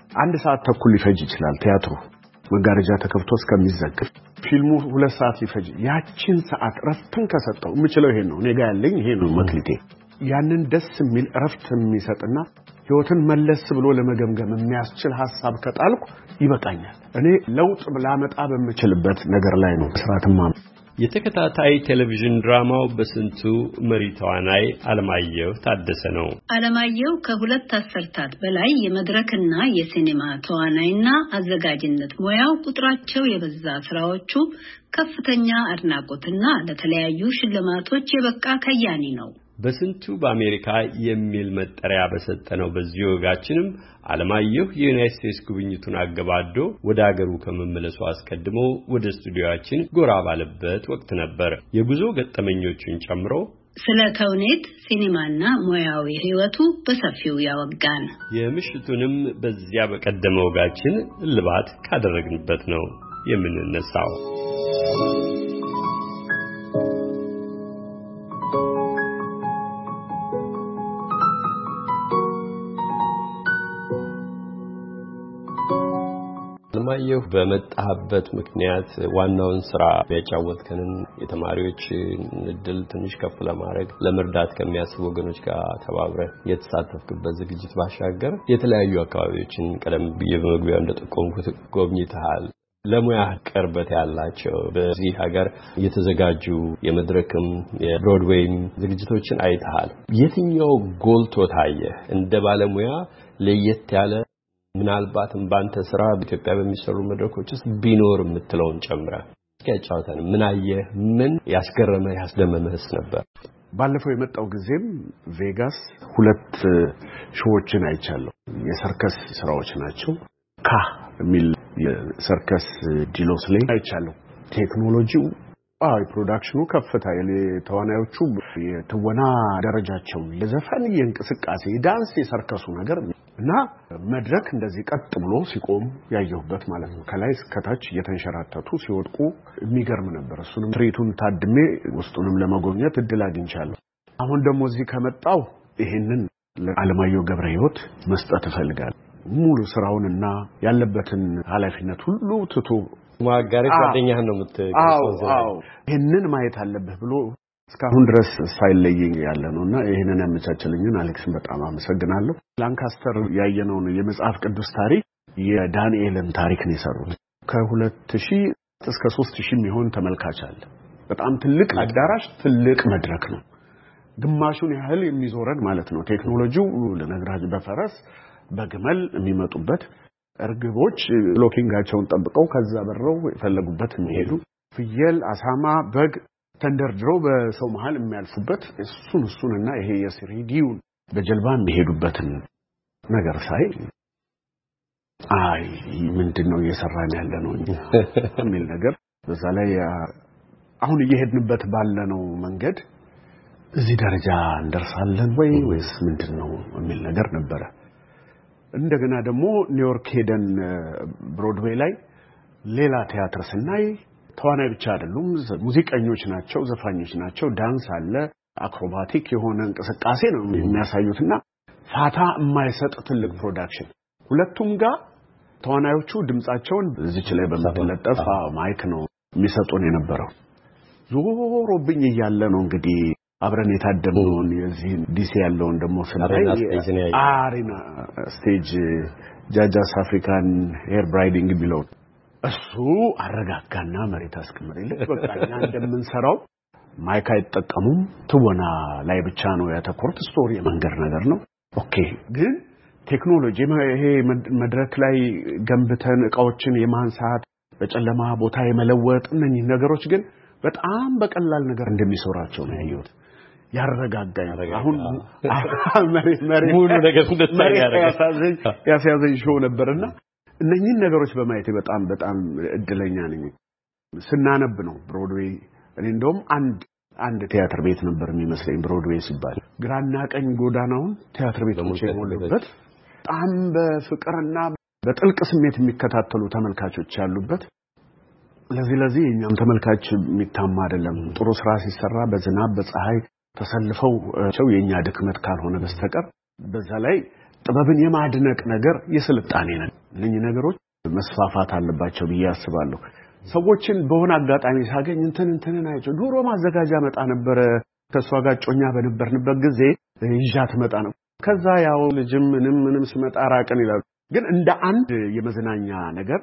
አንድ ሰዓት ተኩል ሊፈጅ ይችላል ቲያትሩ መጋረጃ ተከፍቶ እስከሚዘግብ ፊልሙ 2 ሰዓት ሊፈጅ ያቺን ሰዓት ረፍትን ከሰጠው የምችለው ይሄ ነው እኔ ጋር ያለኝ ይሄ ነው መክሊቴ ያንን ደስ የሚል ረፍት የሚሰጥና ህይወትን መለስ ብሎ ለመገምገም የሚያስችል ሐሳብ ከጣልኩ ይበቃኛል እኔ ለውጥ ላመጣ በምችልበት ነገር ላይ ነው ስራትማ የተከታታይ ቴሌቪዥን ድራማው በስንቱ መሪ ተዋናይ አለማየሁ ታደሰ ነው አለማየሁ ከሁለት አስርታት በላይ የመድረክና የሲኔማ ተዋናይና አዘጋጅነት ሙያው ቁጥራቸው የበዛ ስራዎቹ ከፍተኛ አድናቆትና ለተለያዩ ሽልማቶች የበቃ ከያኒ ነው በስንቱ በአሜሪካ የሚል መጠሪያ በሰጠነው በዚህ ወጋችንም አለማየሁ የዩናይትድ ስቴትስ ጉብኝቱን አገባዶ ወደ ሀገሩ ከመመለሱ አስቀድሞ ወደ ስቱዲዮአችን ጎራ ባለበት ወቅት ነበር የጉዞ ገጠመኞቹን ጨምሮ ስለ ተውኔት ሲኒማና ሙያዊ ህይወቱ በሰፊው ያወጋን የምሽቱንም በዚያ በቀደመ ወጋችን ልባት ካደረግንበት ነው የምንነሳው አለማየሁ በመጣህበት ምክንያት ዋናውን ስራ ያጫወትከንን የተማሪዎች እድል ትንሽ ከፍ ለማድረግ ለመርዳት ከሚያስቡ ወገኖች ጋር ተባብረህ የተሳተፍክበት ዝግጅት ባሻገር የተለያዩ አካባቢዎችን ቀደም ብዬ በመግቢያው እንደጠቆምኩት ጎብኝተሃል ለሙያ ቅርበት ያላቸው በዚህ ሀገር የተዘጋጁ የመድረክም የብሮድዌይም ዝግጅቶችን አይተሃል የትኛው ጎልቶ ታየ እንደ ባለሙያ ለየት ያለ ምናልባትም ባንተ ስራ በኢትዮጵያ በሚሰሩ መድረኮች ውስጥ ቢኖር የምትለውን ጨምራ እስኪያጫውተን ምን አየህ ምን ያስገረመ ያስደመመህስ ነበር ባለፈው የመጣው ጊዜም ቬጋስ 2 ሾዎችን አይቻለሁ የሰርከስ ስራዎች ናቸው ካ የሚል የሰርከስ ዲሎስ ላይ አይቻለሁ ቴክኖሎጂው ፕሮዳክሽኑ ከፍታ የተዋናዮቹ የትወና ደረጃቸው የዘፈን የእንቅስቃሴ ዳንስ የሰርከሱ ነገር እና መድረክ እንደዚህ ቀጥ ብሎ ሲቆም ያየሁበት ማለት ነው ከላይ እስከታች እየተንሸራተቱ ሲወድቁ የሚገርም ነበር እሱንም ትርኢቱን ታድሜ ውስጡንም ለመጎብኘት እድል አግኝቻለሁ አሁን ደግሞ እዚህ ከመጣው ይሄንን ለአለማየሁ ገብረሕይወት መስጠት እፈልጋለሁ ሙሉ ስራውንና ያለበትን ኃላፊነት ሁሉ ትቶ ማጋሪት ጓደኛህ ነው የምትቀርጸው ይሄንን ማየት አለብህ ብሎ እስካሁን ድረስ ሳይለየኝ ያለ ነውና ይሄንን ያመቻችልኝን አሌክስን በጣም አመሰግናለሁ ላንካስተር ያየነው የመጽሐፍ ቅዱስ ታሪክ የዳንኤልን ታሪክ ነው የሰሩት ከ2000 እስከ 3000 የሚሆን ተመልካች አለ በጣም ትልቅ አዳራሽ ትልቅ መድረክ ነው ግማሹን ያህል የሚዞረን ማለት ነው ቴክኖሎጂው ለነግራጅ በፈረስ በግመል የሚመጡበት እርግቦች ሎኪንጋቸውን ጠብቀው ከዛ በረው የፈለጉበት የሚሄዱ ፍየል አሳማ በግ ተንደርድረው በሰው መሃል የሚያልፉበት እሱንና ይሄ የስሪዲው በጀልባ የሚሄዱበትን ነገር ሳይ ምንድነው እየሰራን ያለነው የሚል ነገር በዛ ላይ አሁን እየሄድንበት ባለነው መንገድ እዚህ ደረጃ እንደርሳለን ወይስ ምንድነው የሚል ነገር ነበር እንደገና ደግሞ ኒውዮርክ ሄደን ብሮድዌይ ላይ ሌላ ቲያትር ስናይ ተዋናይ ብቻ አይደሉም ሙዚቀኞች ናቸው ዘፋኞች ናቸው ዳንስ አለ አክሮባቲክ የሆነ እንቅስቃሴ ነው የሚያሳዩትና ፋታ የማይሰጥ ትልቅ ፕሮዳክሽን ሁለቱም ጋር ተዋናዮቹ ድምጻቸውን እዚች ላይ በመተለጠፍ ማይክ ነው የሚሰጡን የነበረው ዞሮብኝ እያለ ነው እንግዲህ አብረን የታደምነውን የዚህ ዲሲ ያለውን ደግሞ ስናይ አሪና ስቴጅ ጃጃስ አፍሪካን ሄር ብራይዲንግ ቢለው እሱ አረጋጋና መሬት አስቀምጠልኝ በቃ እኛ እንደምንሰራው ማይክ አይጠቀሙም ትወና ላይ ብቻ ነው ያተኮሩት ስቶሪ የመንገር ነገር ነው ኦኬ ግን ቴክኖሎጂ ይሄ መድረክ ላይ ገንብተን እቃዎችን የማንሳት በጨለማ ቦታ የመለወጥ እነኚህ ነገሮች ግን በጣም በቀላል ነገር እንደሚሰራቸው ነው ያየሁት ያረጋጋኝ አሁን መሬት ሙሉ ነገር እንደታየ ያሳዘኝ ሾው ነበርና እነኚህ ነገሮች በማየት በጣም እድለኛ ነኝ ስናነብ ነው ብሮድዌይ እኔ እንደውም አንድ ቲያትር ቤት ነበር የሚመስለኝ ብሮድዌይ ሲባል ግራና ቀኝ ጎዳናውን ቲያትር ቤቶች የሞሉበት በጣም በፍቅርና በጥልቅ ስሜት የሚከታተሉ ተመልካቾች ያሉበት ለዚህ እኛም ተመልካች የሚታማ አይደለም ጥሩ ስራ ሲሰራ በዝናብ በፀሐይ ተሰልፈው የኛ ድክመት ካልሆነ በስተቀር በዛ ላይ ጥበብን የማድነቅ ነገር የስልጣኔ ነው። እነኚህ ነገሮች መስፋፋት አለባቸው ብዬ አስባለሁ። ሰዎችን በሆነ አጋጣሚ ሳገኝ እንትን አይቸው ድሮ ማዘጋጃ መጣ ነበር ከሷ ጋር ጮኛ በነበርንበት ጊዜ ይዣት መጣ ነው። ከዛ ያው ልጅም ምንም ሲመጣ ራቀን ይላል። ግን እንደ አንድ የመዝናኛ ነገር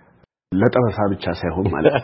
ለጠበሳ ብቻ ሳይሆን ማለት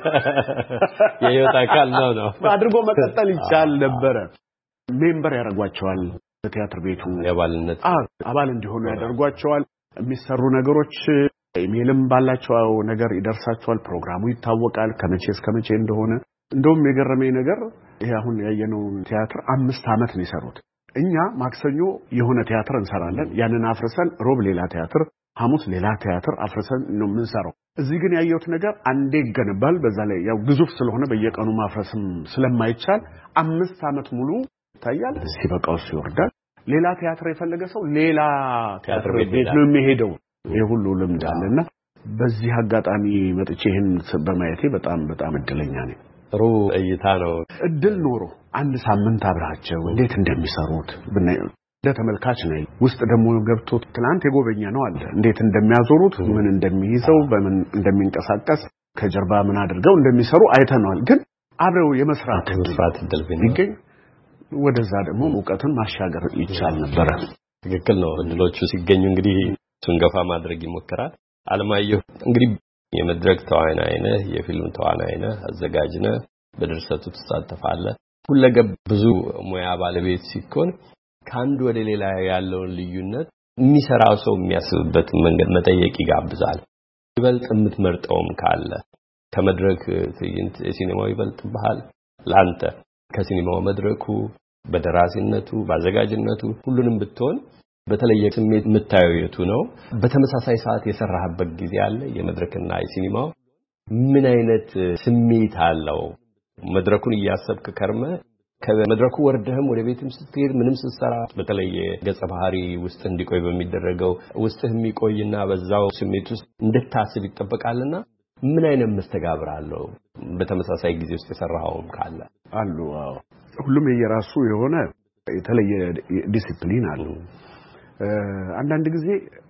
የህይወት አካል ነው አድርጎ መቀጠል ይቻል ነበር። ሜምበር ያደርጓቸዋል በቲያትር ቤቱ የባልነት አባል እንዲሆኑ ያደርጓቸዋል። የሚሰሩ ነገሮች ኢሜልም ባላቸው ነገር ይደርሳቸዋል። ፕሮግራሙ ይታወቃል ከመቼ እስከ መቼ እንደሆነ። እንደውም የገረመኝ ነገር ይሄ አሁን ያየነው ቲያትር 5 አመት ነው የሰሩት። እኛ ማክሰኞ የሆነ ቲያትር እንሰራለን፣ ያንን አፍርሰን ሮብ ሌላ ቲያትር፣ ሐሙስ ሌላ ቲያትር አፍርሰን ነው የምንሰራው። እዚህ ግን ያየሁት ነገር አንዴ ይገነባል። በዛ ላይ ያው ግዙፍ ስለሆነ በየቀኑ ማፍረስም ስለማይቻል 5 አመት ሙሉ ይታያል። ሲበቃው ይወርዳል። ሌላ ቲያትር የፈለገ ሰው ሌላ ቲያትር ቤት ነው የሚሄደው። የሁሉ ልምድ አለና በዚህ አጋጣሚ መጥቼ ይሄን በማየቴ በጣም እድለኛ ነኝ። ጥሩ እይታ ነው። እድል ኖሮ አንድ ሳምንት አብራቸው እንዴት እንደሚሰሩት ለተመልካች ነው። ውስጥ ደግሞ ገብቶ ትናንት የጎበኛ ነው አለ እንዴት እንደሚያዞሩት ምን እንደሚይዘው በምን እንደሚንቀሳቀስ ከጀርባ ምን አድርገው እንደሚሰሩ አይተናል። ግን አብረው የመስራት እድል ቢገኝ ወደዛ ደግሞ ዕውቀትን ማሻገር ይቻል ነበር። ትክክል ነው። እድሎቹ ሲገኙ እንግዲህ ስንገፋ ማድረግ ይሞከራል። አለማየሁ እንግዲህ የመድረክ ተዋናይ ነህ፣ የፊልም ተዋናይ ነህ፣ አዘጋጅ ነህ፣ በድርሰቱ ትሳተፋለህ። ሁለገብ ብዙ ሙያ ባለቤት ሲኮን ከአንድ ወደ ሌላ ያለውን ልዩነት የሚሰራው ሰው የሚያስብበት መንገድ መጠየቅ ይጋብዛል። ይበልጥ የምትመርጠውም ካለ ከመድረክ ትዕይንት የሲኔማው ይበልጥብሃል ላንተ ከሲኔማው መድረኩ በደራሲነቱ በአዘጋጅነቱ ሁሉንም ብትሆን በተለየ ስሜት የምታየው የቱ ነው? በተመሳሳይ ሰዓት የሰራህበት ጊዜ አለ? የመድረክና የሲኔማው ምን አይነት ስሜት አለው? መድረኩን እያሰብክ ከርመ ከመድረኩ ወርደህም ወደ ቤትም ስትሄድ ምንም ስትሰራ በተለየ ገጸ ባህሪ ውስጥ እንዲቆይ በሚደረገው ውስጥህ የሚቆይና በዛው ስሜት ውስጥ እንድታስብ ይጠበቃልና ምን አይነት መስተጋብር አለው? በተመሳሳይ ጊዜ ውስጥ የሰራኸውም ካለ አሉ። አዎ ሁሉም የራሱ የሆነ የተለየ ዲሲፕሊን አለው። አንዳንድ ጊዜ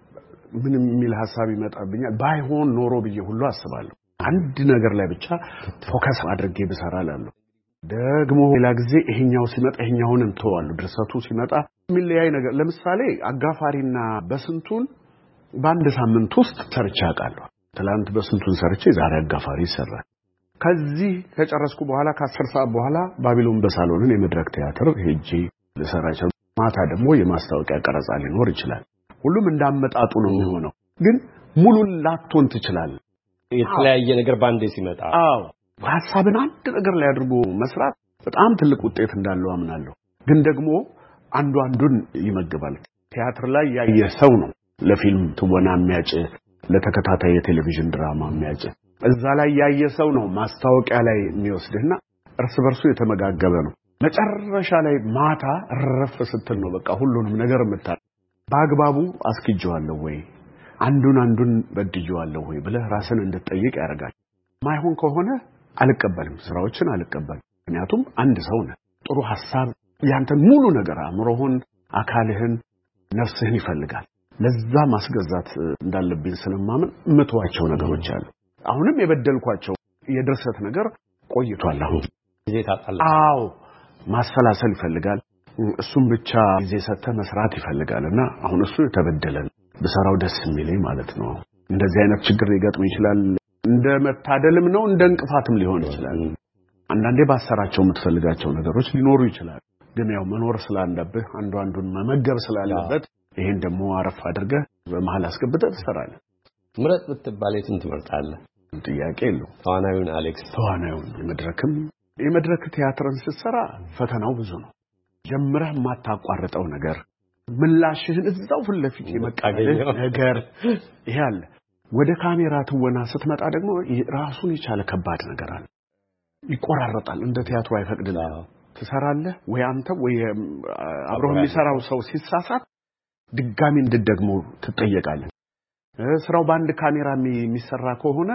ምንም የሚል ሐሳብ ይመጣብኛል ባይሆን ኖሮ ብዬ ሁሉ አስባለሁ። አንድ ነገር ላይ ብቻ ፎከስ አድርጌ ብሰራላለሁ። ደግሞ ሌላ ጊዜ ይሄኛው ሲመጣ ይሄኛውን እንተዋለሁ። ድርሰቱ ሲመጣ የሚለያይ ነገር ለምሳሌ አጋፋሪና በስንቱን በአንድ ሳምንት ውስጥ ሰርቼ አውቃለሁ። ትላንት በስንቱን ሰርቼ ዛሬ አጋፋሪ ይሰራል። ከዚህ ከጨረስኩ በኋላ ከ10 ሰዓት በኋላ ባቢሎን በሳሎንን የመድረክ ቲያትር ሄጄ ልሰራቸው ማታ ደግሞ የማስታወቂያ ቀረጻ ሊኖር ይችላል። ሁሉም እንዳመጣጡ ነው የሚሆነው። ግን ሙሉን ላትሆን ትችላለህ። የተለያየ ነገር ባንዴ ሲመጣ አዎ ሐሳብን አንድ ነገር ላይ አድርጎ መስራት በጣም ትልቅ ውጤት እንዳለው አምናለሁ። ግን ደግሞ አንዱን ይመግባል። ቲያትር ላይ ያየ ሰው ነው ለፊልም ትወና የሚያጭ ለተከታታይ የቴሌቪዥን ድራማ የሚያጭ እዛ ላይ ያየ ሰው ነው ማስታወቂያ ላይ የሚወስድና እርስ በርሱ የተመጋገበ ነው። መጨረሻ ላይ ማታ ረፍ ስትል ነው በቃ ሁሉንም ነገር የምታል በአግባቡ አስኪጀዋለሁ ወይ አንዱን በድየዋለሁ ወይ ብለህ ራስን እንድትጠይቅ ያደርጋል። ማይሆን ከሆነ አልቀበልም፣ ስራዎችን አልቀበልም። ምክንያቱም አንድ ሰው ነህ። ጥሩ ሐሳብ ያንተን ሙሉ ነገር አእምሮህን፣ አካልህን፣ ነፍስህን ይፈልጋል። ለዛ ማስገዛት እንዳለብኝ ስለማምን ምትዋቸው ነገሮች አሉ። አሁንም የበደልኳቸው የድርሰት ነገር ቆይቷል። አሁን ጊዜ ታጣለህ። አዎ ማሰላሰል ይፈልጋል። እሱም ብቻ ጊዜ ሰጥተህ መስራት ይፈልጋልና አሁን እሱ የተበደለን በሰራው ደስ የሚለኝ ማለት ነው። እንደዚህ አይነት ችግር ሊገጥም ይችላል። እንደ መታደልም ነው እንደ እንቅፋትም ሊሆን ይችላል። አንዳንዴ ባሰራቸው የምትፈልጋቸው ነገሮች ሊኖሩ ይችላል። ግን ያው መኖር ስላለብህ አንዱን መመገብ ስላለበት ይሄን ደግሞ አረፍ አድርገህ በመሃል አስገብተህ ትሰራለህ። ምረጥ ብትባል የቱን ትመርጣለህ? ጥያቄ የለው። ተዋናዩን አሌክስ ተዋናዩን የመድረክ ቲያትርን ስትሰራ ፈተናው ብዙ ነው። ጀምረህ የማታቋርጠው ነገር ምላሽህን እዛው ፊት ለፊት የመቃገል ነገር ይሄ አለ። ወደ ካሜራ ትወና ስትመጣ ደግሞ ራሱን የቻለ ከባድ ነገር አለ። ይቆራረጣል። እንደ ቲያትሩ አይፈቅድልህም። ትሰራለህ ወይ አንተ ወይ አብሮህ የሚሰራው ሰው ሲሳሳት ድጋሚ እንድትደግሞ ትጠየቃለህ። ስራው በአንድ ካሜራ የሚሰራ ከሆነ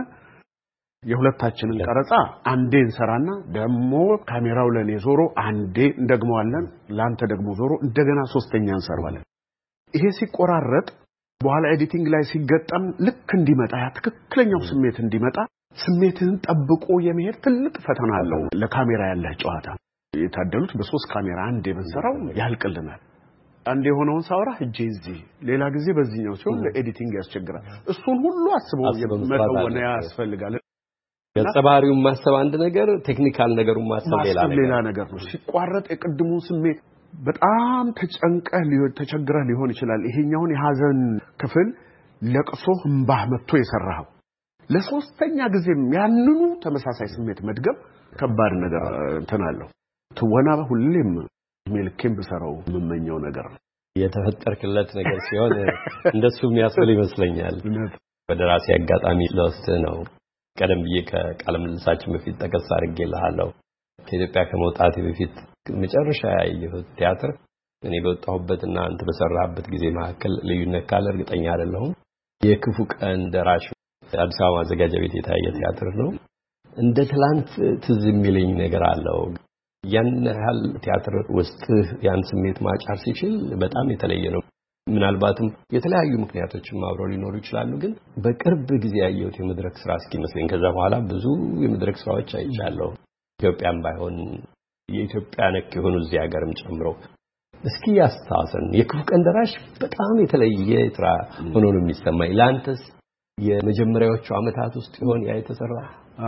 የሁለታችንን ቀረጻ አንዴ እንሰራና ደግሞ ካሜራው ለኔ ዞሮ አንዴ እንደግመዋለን፣ ላንተ ደግሞ ዞሮ እንደገና ሶስተኛ እንሰራዋለን። ይሄ ሲቆራረጥ በኋላ ኤዲቲንግ ላይ ሲገጠም ልክ እንዲመጣ ያ ትክክለኛው ስሜት እንዲመጣ ስሜትን ጠብቆ የመሄድ ትልቅ ፈተና አለው ለካሜራ ያለ ጨዋታ የታደሉት በ3 ካሜራ አንድ የበሰራው ያልቅልናል አንድ የሆነውን ሳውራ እጄ እዚህ ሌላ ጊዜ በዚህኛው ሲሆን ለኤዲቲንግ ያስቸግራል እሱን ሁሉ አስበው መተወነ ያስፈልጋል ገጸባሪውን ማሰብ አንድ ነገር ቴክኒካል ነገሩን ማሰብ ሌላ ነገር ነው ሲቋረጥ የቅድሙን ስሜት በጣም ተቸግረህ ሊሆን ይችላል ይሄኛውን የሐዘን ክፍል ለቅሶ እንባህ መጥቶ የሰራው ለሶስተኛ ጊዜም ያንኑ ተመሳሳይ ስሜት መድገም ከባድ ነገር ተናለው ትወና ሁሌም መልከም በሰራው መመኘው ነገር የተፈጠርክለት ነገር ሲሆን እንደሱ የሚያስብል ይመስለኛል በደራሲ አጋጣሚ ለውስጥ ነው ቀደም ብዬ ከቃለ ምልልሳችን በፊት ተከሳ አድርጌልሃለሁ ከኢትዮጵያ ከመውጣት በፊት መጨረሻ ያየሁት ቲያትር እኔ በወጣሁበትና አንተ በሰራህበት ጊዜ መካከል ልዩነት ካለ እርግጠኛ አይደለሁም የክፉ ቀን ደራሽ አዲስ አበባ ማዘጋጃ ቤት የታየ ቲያትር ነው እንደ ትላንት ትዝ የሚለኝ ነገር አለው ያን ያህል ቲያትር ውስጥ ያን ስሜት ማጫር ሲችል በጣም የተለየ ነው ምናልባትም የተለያዩ ምክንያቶችም አብረው ሊኖሩ ይችላሉ ግን በቅርብ ጊዜ ያየሁት የመድረክ ስራ እስኪመስለኝ ከዛ በኋላ ብዙ የመድረክ ስራዎች አይቻለሁ ኢትዮጵያም ባይሆን የኢትዮጵያ ነክ የሆኑ እዚህ ሀገርም ጨምሮ እስኪ ያስታውሰን የክፉ ቀን ደራሽ በጣም የተለየ ስራ ሆኖ ነው የሚሰማኝ ላንተስ የመጀመሪያዎቹ አመታት ውስጥ ይሆን ያ የተሰራ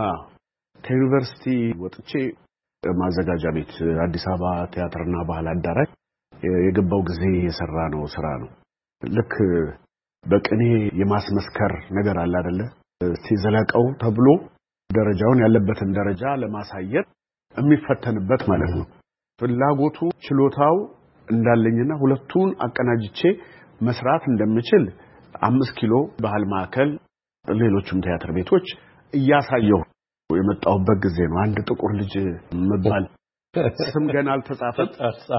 ከዩኒቨርሲቲ ወጥቼ ማዘጋጃ ቤት አዲስ አበባ ቲያትርና ባህል አዳራሽ የገባው ጊዜ የሰራ ነው ስራ ነው ልክ በቅኔ የማስመስከር ነገር አለ አይደለ ሲዘለቀው ተብሎ ደረጃውን ያለበትን ደረጃ ለማሳየት የሚፈተንበት ማለት ነው ፍላጎቱ ችሎታው እንዳለኝና ሁለቱን አቀናጅቼ መስራት እንደምችል 5 ኪሎ ባህል ማዕከል ሌሎችም ቲያትር ቤቶች እያሳየው የመጣውበት ጊዜ ነው አንድ ጥቁር ልጅ መባል ስም ገና አልተጻፈም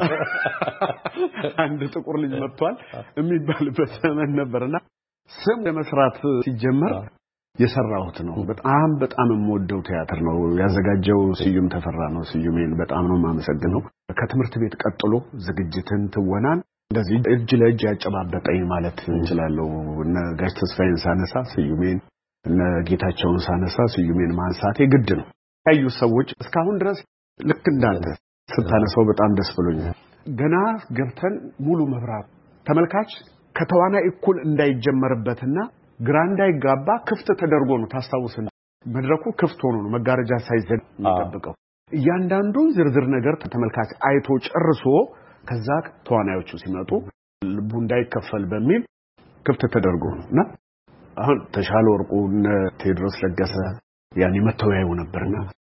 አንድ ጥቁር ልጅ መጥቷል የሚባልበት ዘመን ነበርና ስም ለመስራት ሲጀመር የሰራሁት ነው በጣም የምወደው ቲያትር ነው ያዘጋጀው ስዩም ተፈራ ነው ስዩሜን በጣም ነው ማመሰግነው ከትምህርት ቤት ቀጥሎ ዝግጅትን ትወናን እንደዚህ እጅ ለእጅ ያጨባበጠኝ ማለት እንችላለን እና ጋሽ ተስፋዬን ሳነሳ ስዩሜን እና ጌታቸውን ሳነሳ ስዩሜን ማንሳቴ ግድ ነው ያዩ ሰዎች እስካሁን ድረስ ልክ እንዳንተ ስታነሳው በጣም ደስ ብሎኛል ገና ገብተን ሙሉ መብራት ተመልካች ከተዋና እኩል እንዳይጀመርበትና ግራንዳ ይጋባ ክፍት ተደርጎ ነው ታስታውስና መድረኩ ክፍት ሆኖ ነው መጋረጃ ሳይዘግ የሚጠብቀው እያንዳንዱ ዝርዝር ነገር ተመልካች አይቶ ጨርሶ ከዛ ተዋናዮቹ ሲመጡ ልቡ እንዳይከፈል በሚል ክፍት ተደርጎ ነውና አሁን ተሻለ ወርቁና ቴድሮስ ለገሰ ያኔ መተወያዩ ነበርና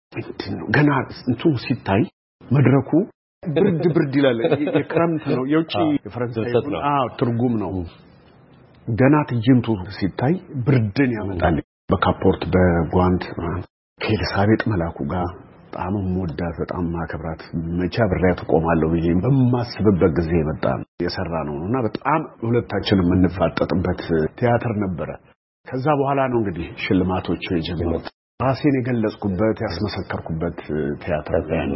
ገና እንቱ ሲታይ መድረኩ ብርድ ይላል የክረምት ነው የውጪ የፈረንሳይ ትርጉም ነው ገና ትጅምቱ ሲታይ ብርድን ያመጣል በካፖርት በጓንት ከኤልሳቤጥ መላኩ ጋር በጣም ወዳት በጣም ማከብራት መቻ ብሪያት ቆማለሁ ብዬ በማስበበት ጊዜ መጣ የሰራ ነውና በጣም ሁለታችንም እንፋጠጥበት ቲያትር ነበረ ከዛ በኋላ ነው እንግዲህ ሽልማቶቹ የጀመሩት ራሴን የገለጽኩበት ያስመሰከርኩበት ቲያትር ያኔ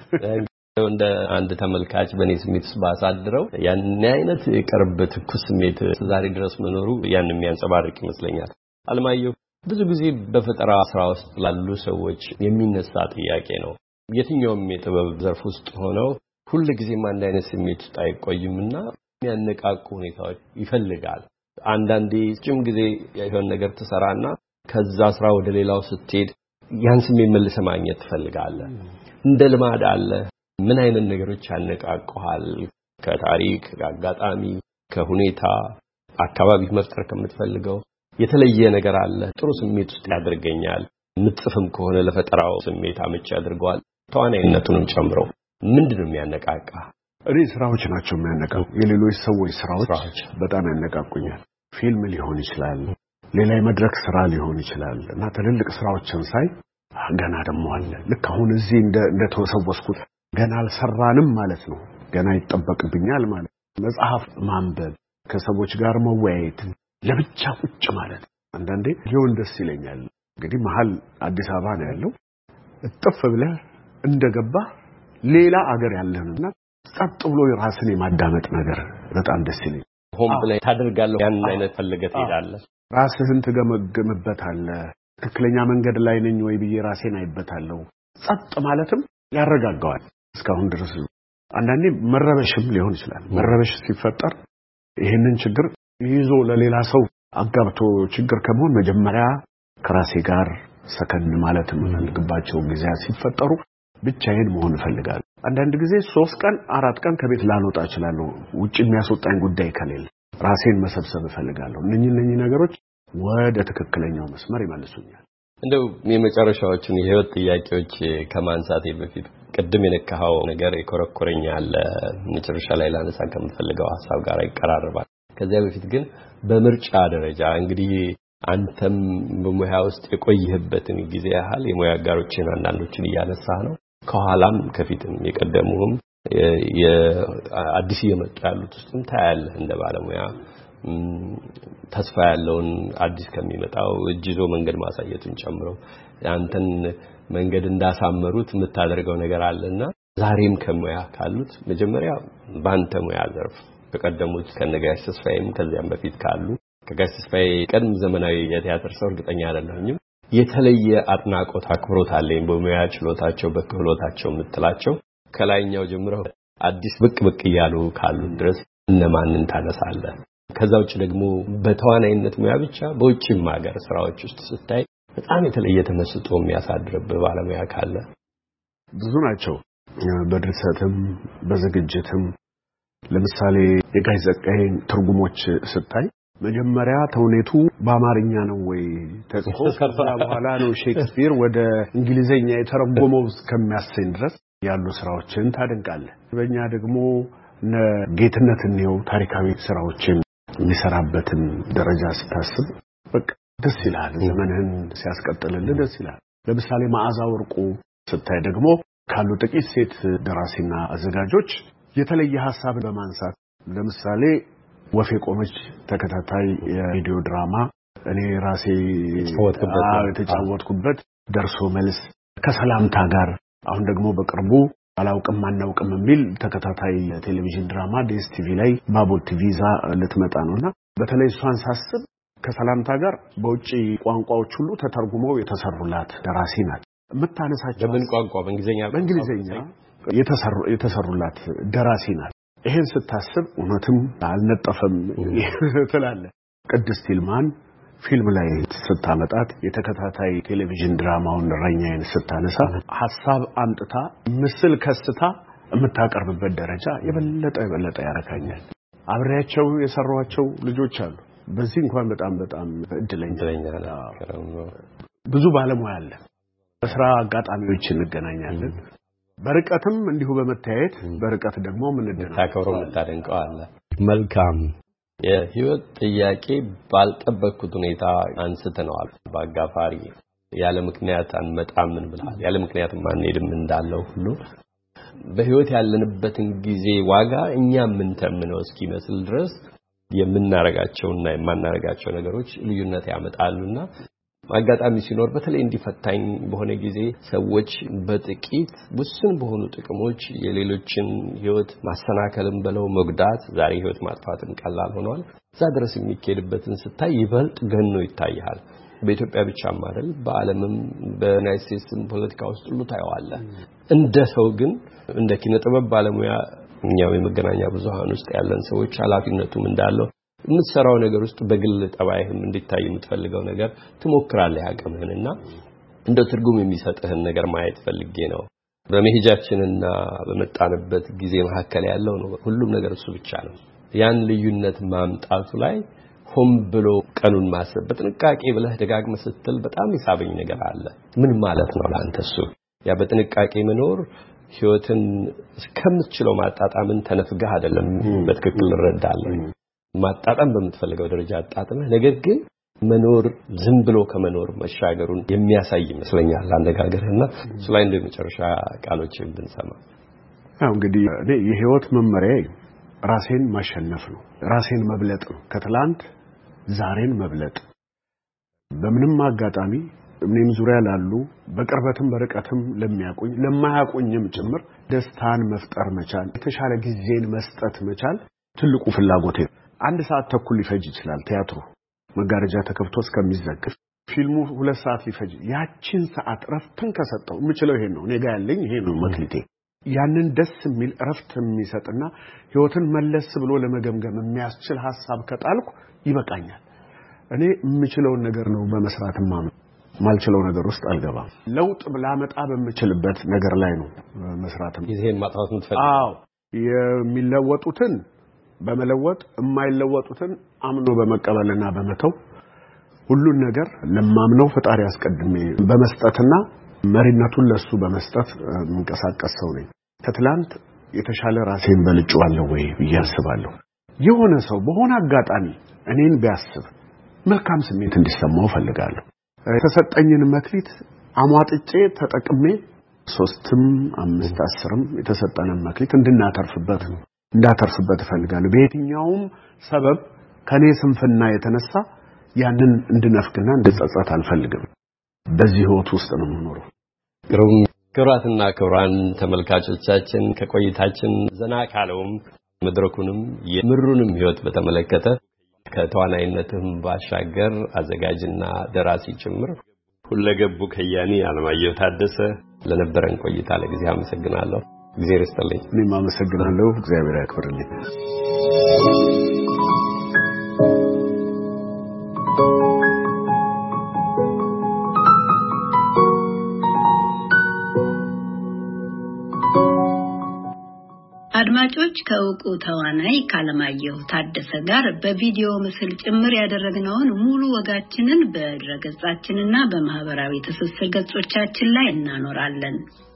እንደ አንድ ተመልካች በኔ ስሜት ባሳድረው ያን አይነት የቅርብ ትኩስ ስሜት ዛሬ ድረስ መኖሩ ያን የሚያንጸባርቅ ይመስለኛል አለማየሁ ብዙ ጊዜ በፈጠራ ስራ ውስጥ ላሉ ሰዎች የሚነሳ ጥያቄ ነው የትኛውም የጥበብ ዘርፍ ውስጥ ሆነው ሁሉ ጊዜም አንድ አይነት ስሜት ውስጥ አይቆይምና የሚያነቃቁ ሁኔታዎች ይፈልጋል አንዳንዴ ጭም ጊዜ የሆነ ነገር ተሰራና ከዛ ስራ ወደ ሌላው ስትሄድ ያን ስሜት መልሰ ማግኘት ትፈልጋለህ እንደ ልማድ አለ ምን አይነት ነገሮች ያነቃቁሃል ከታሪክ አጋጣሚ ከሁኔታ አካባቢ መፍጠር ከምትፈልገው የተለየ ነገር አለ ጥሩ ስሜት ውስጥ ያደርገኛል ምጥፍም ከሆነ ለፈጠራው ስሜት አመቺ ያደርገዋል ተዋናይነቱንም ጨምሮ ምንድነው የሚያነቃቃ እኔ ስራዎች ናቸው የሚያነቃቁ የሌሎች ሰዎች ስራዎች በጣም ያነቃቁኛል ፊልም ሊሆን ይችላል ሌላ የመድረክ ስራ ሊሆን ይችላል እና ትልልቅ ስራዎችን ሳይ ገና ደሞ አለ ልክ አሁን እዚህ እንደተወሰወስኩት ገና አልሰራንም ማለት ነው ገና ይጠበቅብኛል ማለት መጽሐፍ ማንበብ ከሰዎች ጋር መወያየት ለብቻ ቁጭ ማለት አንዳንዴ ይሁን ደስ ይለኛል እንግዲህ መሃል አዲስ አበባ ነው ያለው እጥፍ ብለህ እንደገባ ሌላ አገር ያለህና ጸጥ ብሎ ራስን የማዳመጥ ነገር በጣም ደስ ይለኛል ሆም ብለህ ታደርጋለህ ያን አይነት ፈልገህ ትሄዳለህ ራስህን ትገመግምበታለህ ትክክለኛ መንገድ ላይ ነኝ ወይ ብዬ ራሴን አይበታለሁ ጸጥ ማለትም ያረጋጋዋል እስካሁን ድረስ አንዳንዴ መረበሽም ሊሆን ይችላል መረበሽ ሲፈጠር ይሄንን ችግር ይዞ ለሌላ ሰው አጋብቶ ችግር ከመሆን መጀመሪያ ከራሴ ጋር ሰከን ማለት የምፈልግባቸው ጊዜያት ሲፈጠሩ ብቻዬን መሆን እፈልጋለሁ አንዳንድ ጊዜ 3 ቀን 4 ቀን ከቤት ላልወጣ እችላለሁ ውጭ የሚያስወጣኝ ጉዳይ ከሌለ ራሴን መሰብሰብ እፈልጋለሁ እነኚህ ነገሮች ወደ ትክክለኛው መስመር ይመልሱኛል እንደው የመጨረሻዎችን የህይወት ጥያቄዎች ከማንሳቴ በፊት ቅድም የነካው ነገር ይኮረኮረኛል መጨረሻ ላይ ላነሳ ከምፈልገው ሐሳብ ጋር ይቀራረባል ከዚያ በፊት ግን በምርጫ ደረጃ እንግዲህ አንተም በሙያ ውስጥ የቆየህበትን ጊዜ ያህል የሙያ አጋሮችን አንዳንዶችን እያነሳ ነው ከኋላም ከፊትም የቀደሙም የአዲስ እየመጡ ያሉት ውስጥም ታያለህ እንደ ባለሙያ ተስፋ ያለውን አዲስ ከሚመጣው እጅዞ መንገድ ማሳየቱን ጨምሮ አንተን መንገድ እንዳሳመሩት የምታደርገው ነገር አለና ዛሬም ከሙያ ካሉት መጀመሪያ ባንተ ሙያ ዘርፍ ከቀደሙት ከነጋሽ ተስፋዬም ከዚያም በፊት ካሉ ከጋሽ ተስፋዬ ቀድም ዘመናዊ የቲያትር ሰው እርግጠኛ አይደለሁም የተለየ አጥናቆት አክብሮት አለኝ በሙያ ችሎታቸው በክህሎታቸው የምትላቸው ከላይኛው ጀምረው አዲስ ብቅ እያሉ ካሉ ድረስ እነማንን ታነሳለህ ከዛ ውጭ ደግሞ በተዋናይነት ሙያ ብቻ በውጭም ሀገር ስራዎች ውስጥ ስታይ በጣም የተለየ ተመስጦ የሚያሳድርብህ ባለሙያ ካለ ብዙ ናቸው በድርሰትም በዝግጅትም ለምሳሌ የጋሽ ዘቃዬን ትርጉሞች ስታይ መጀመሪያ ተውኔቱ በአማርኛ ነው ወይ ተጽፎ ከዛ በኋላ ነው ሼክስፒር ወደ እንግሊዘኛ የተረጎመው እስከሚያሰኝ ድረስ ያሉ ስራዎችን ታደንቃለህ በእኛ ደግሞ ጌትነት ነው ታሪካዊ ስራዎችን የሚሰራበትን ደረጃ ስታስብ በቃ ደስ ይላል ዘመንህን ሲያስቀጥልልህ ደስ ይላል ለምሳሌ መዓዛ ወርቁ ስታይ ደግሞ ካሉ ጥቂት ሴት ደራሲና አዘጋጆች የተለየ ሐሳብ በማንሳት ለምሳሌ ወፌ ቆመች ተከታታይ የቪዲዮ ድራማ እኔ ራሴ የተጫወትኩበት ደርሶ መልስ ከሰላምታ ጋር አሁን ደግሞ በቅርቡ አላውቅም ማናውቅም የሚል ተከታታይ ቴሌቪዥን ድራማ ዲኤስቲቪ ላይ ባቦል ቲቪዛ ልትመጣ ነውና በተለይ እሷን ሳስብ ከሰላምታ ጋር በውጪ ቋንቋዎች ሁሉ ተተርጉመው የተሰሩላት ደራሲ ናት የምታነሳቸው በምን ቋንቋ በእንግሊዘኛ የተሰሩላት ደራሲ ናት ይሄን ስታስብ እውነትም አልነጠፈም ትላለህ ቅድስት ይልማን ፊልም ላይ ስታመጣት የተከታታይ ቴሌቪዥን ድራማውን ረኛዬን ስታነሳ ሐሳብ አምጥታ ምስል ከስታ የምታቀርብበት ደረጃ የበለጠ ያረካኛል አብሬያቸው የሰሯቸው ልጆች አሉ በዚህ እንኳን በጣም እድለኛ ብዙ ባለሙያ አለ በስራ አጋጣሚዎች እንገናኛለን በርቀትም እንዲሁ በመታየት በርቀት ደግሞ ምን ታከብሮ መታደንቀው አለ መልካም የህይወት ጥያቄ ባልጠበቅኩት ሁኔታ አንስተነዋል ባጋፋሪ ያለ ምክንያት አንመጣም ምን ብለሃል ያለ ምክንያት ማንሄድም እንዳለው ሁሉ በህይወት ያለንበትን ጊዜ ዋጋ እኛ ምን ተምነው እስኪመስል ድረስ የምናረጋቸውና የማናረጋቸው ነገሮች ልዩነት ያመጣሉና አጋጣሚ ሲኖር በተለይ እንዲፈታኝ በሆነ ጊዜ ሰዎች በጥቂት ውስን በሆኑ ጥቅሞች የሌሎችን ህይወት ማሰናከልም በለው መጉዳት ዛሬ ህይወት ማጥፋትም ቀላል ሆኗል እዛ ድረስ የሚኬድበትን ስታይ ይበልጥ ገኖ ይታያል በኢትዮጵያ ብቻም አይደል በዓለምም በዩናይትድ ስቴትስም ፖለቲካ ውስጥ ሁሉ ታየዋለህ እንደ ሰው ግን እንደ ኪነ ጥበብ ባለሙያ እኛው የመገናኛ ብዙሃን ውስጥ ያለን ሰዎች ኃላፊነቱም እንዳለው የምትሰራው ነገር ውስጥ በግል ጠባይህም እንዲታይ የምትፈልገው ነገር ትሞክራለህ ያቀምህንና እንደ ትርጉም የሚሰጥህን ነገር ማየት ፈልጌ ነው በመሄጃችንና በመጣንበት ጊዜ መካከል ያለው ነው ሁሉም ነገር እሱ ብቻ ነው ያን ልዩነት ማምጣቱ ላይ ሆም ብሎ ቀኑን ማሰብ በጥንቃቄ ብለህ ደጋግመህ ስትል በጣም ይሳበኝ ነገር አለ ምን ማለት ነው ላንተሱ ያ በጥንቃቄ መኖር ህይወትን እስከምትችለው ማጣጣምን ተነፍገህ አይደለም በትክክል እረዳለሁ ማጣጣም በምትፈልገው ደረጃ አጣጥመህ ነገር ግን መኖር ዝም ብሎ ከመኖር መሻገሩን የሚያሳይ ይመስለኛል አነጋገርህና ስለዚህ እንደ መጨረሻ ቃሎችን ብንሰማ አሁን እንግዲህ እኔ የህይወት መመሪያ ራሴን ማሸነፍ ነው ራሴን መብለጥ ነው ከትላንት ዛሬን መብለጥ በምንም አጋጣሚ እኔም ዙሪያ ላሉ በቅርበትም በርቀትም ለሚያቆኝ ለማያቆኝም ጭምር ደስታን መፍጠር መቻል የተሻለ ጊዜን መስጠት መቻል ትልቁ ፍላጎቴ 1 ሰዓት ተኩል ሊፈጅ ይችላል ቲያትሩ መጋረጃ ተከፍቶ እስከሚዘግፍ ፊልሙ 2 ሰዓት ሊፈጅ ያቺን ሰዓት ረፍትን ከሰጠው የምችለው ይሄን ነው እኔ ጋር ያለኝ ይሄ ነው መክሊቴ ያንን ደስ የሚል ረፍት የሚሰጥና ህይወትን መለስ ብሎ ለመገምገም የሚያስችል ሐሳብ ከጣልኩ ይበቃኛል እኔ የምችለውን ነገር ነው በመስራት ማልችለው ነገር ውስጥ አልገባም ለውጥ ብላመጣ በምችልበት ነገር ላይ ነው መስራትም ይሄን ማጣት ምትፈልግ አዎ የሚለወጡትን በመለወጥ የማይለወጡትን አምኖ በመቀበልና በመተው ሁሉን ነገር ለማምነው ፈጣሪ አስቀድሜ በመስጠትና መሪነቱን ለሱ በመስጠት መንቀሳቀስ ሰው ነኝ ከትላንት የተሻለ ራሴን በልጬዋለሁ ወይ ብያስባለሁ የሆነ ሰው በሆነ አጋጣሚ እኔን ቢያስብ መልካም ስሜት እንዲሰማው ፈልጋለሁ የተሰጠኝን መክሊት አሟጥጬ ተጠቅሜ 3ም 5 10ም የተሰጠንን መክሊት እንዳተርፍበት ፈልጋለሁ በየትኛውም ሰበብ ከኔ ስንፍና የተነሳ ያንን እንድነፍቅና እንድጸጸት አልፈልግም በዚህ ህይወት ውስጥ ነው የምኖረው ክብራትና ክብራን ተመልካቾቻችን ከቆይታችን ዘና ካለውም መድረኩንም የምሩንም ህይወት በተመለከተ ከተዋናይነትም ባሻገር አዘጋጅና ደራሲ ጭምር ሁለገቡ ከያኒ አለማየሁ ታደሰ ለነበረን ቆይታ ለጊዜ አመሰግናለሁ እግዚአብሔር ይስጥልኝ እኔም አመሰግናለሁ እግዚአብሔር ያክብርልኝ አድማጮች ከእውቁ ተዋናይ ካለማየሁ ታደሰ ጋር በቪዲዮ ምስል ጭምር ያደረግነውን ሙሉ ወጋችንን በድረገጻችንና በማህበራዊ ትስስር ገጾቻችን ላይ እናኖራለን